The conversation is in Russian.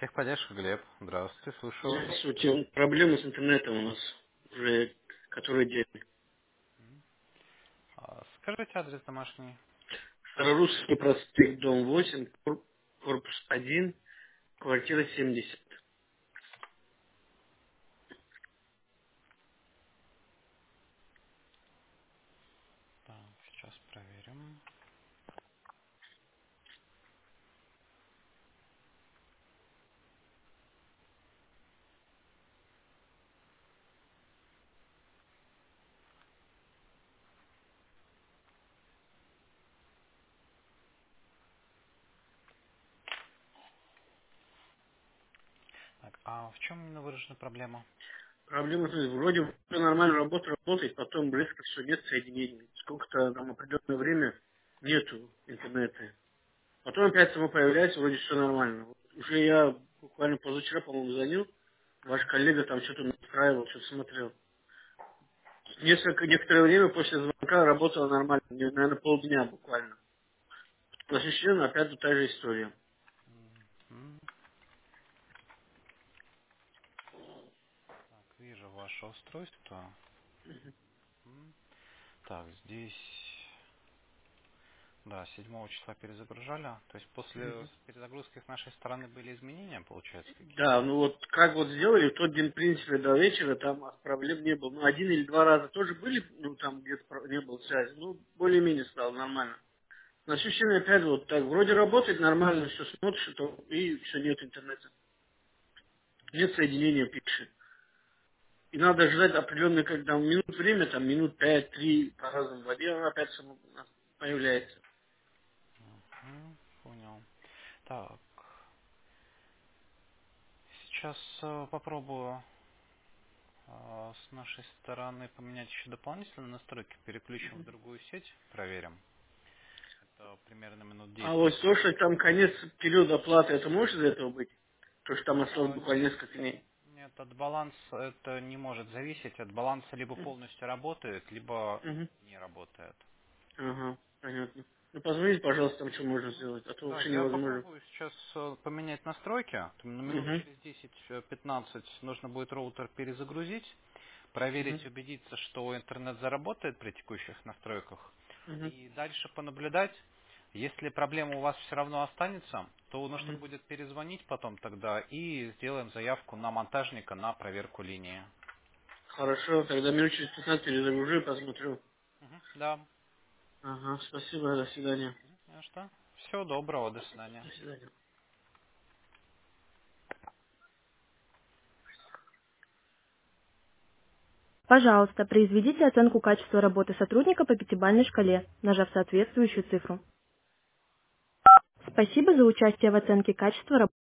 Техподдержка, Глеб. Здравствуйте, слушаю вас. Здравствуйте. Проблемы с интернетом у нас уже который день. Скажите адрес домашний. Старорусский проспект, дом 8, корпус 1, квартира 70. Так, сейчас проверим. Так, а в чем именно выражена проблема? Проблема, то есть, вроде всё нормально работает, потом резко все нет соединений. Сколько-то там определенное время нету интернета. Потом опять само появляется, вроде все нормально. Вот уже я буквально позавчера, по-моему, звонил, ваш коллега там что-то настраивал, что-то смотрел. Некоторое время после звонка работало нормально, наверное, полдня буквально. На следующий день опять вот та же история. М, Так, вижу ваше устройство. М, Так, здесь, да, 7 числа перезагружали. То есть после перезагрузки с нашей стороны были изменения, получается, Да, какие-то? ну вот как вот сделали, в тот день, в принципе, до вечера там проблем не было. Ну, один или два раза тоже были, ну, там где-то не было связи. Ну, более-менее стало нормально. На следующий день опять вот так, вроде работает нормально, все смотришь, и все, нет интернета. Нет соединения, пишет. И надо ждать определенное, когда минут время, там минут 5-3 по разному воде, она опять само у нас появляется. Понял. Так, сейчас попробую с нашей стороны поменять еще дополнительные настройки. Переключим в другую сеть, проверим. Это примерно минут А 10. вот то, что там конец периода оплаты, это может из этого быть? То, что там осталось буквально Нет, несколько дней. нет, от баланса это не может зависеть. От баланса либо полностью работает, либо Мгм. не работает. Ага, понятно. Ну, позвоните, пожалуйста, там что можно сделать, а то Да, вообще я невозможно. попробую сейчас поменять настройки. Там на минут Угу, через 10-15 нужно будет роутер перезагрузить, проверить, угу, убедиться, что интернет заработает при текущих настройках. угу, И дальше понаблюдать. Если проблема у вас все равно останется, то нужно угу. будет перезвонить потом тогда и сделаем заявку на монтажника на проверку линии. Хорошо, тогда минут через 15 перезагружу и посмотрю. Да. Ага, спасибо, до свидания. Ну что? Всего доброго, до свидания. До свидания. Пожалуйста, произведите оценку качества работы сотрудника по пятибалльной шкале, нажав соответствующую цифру. Спасибо за участие в оценке качества работы.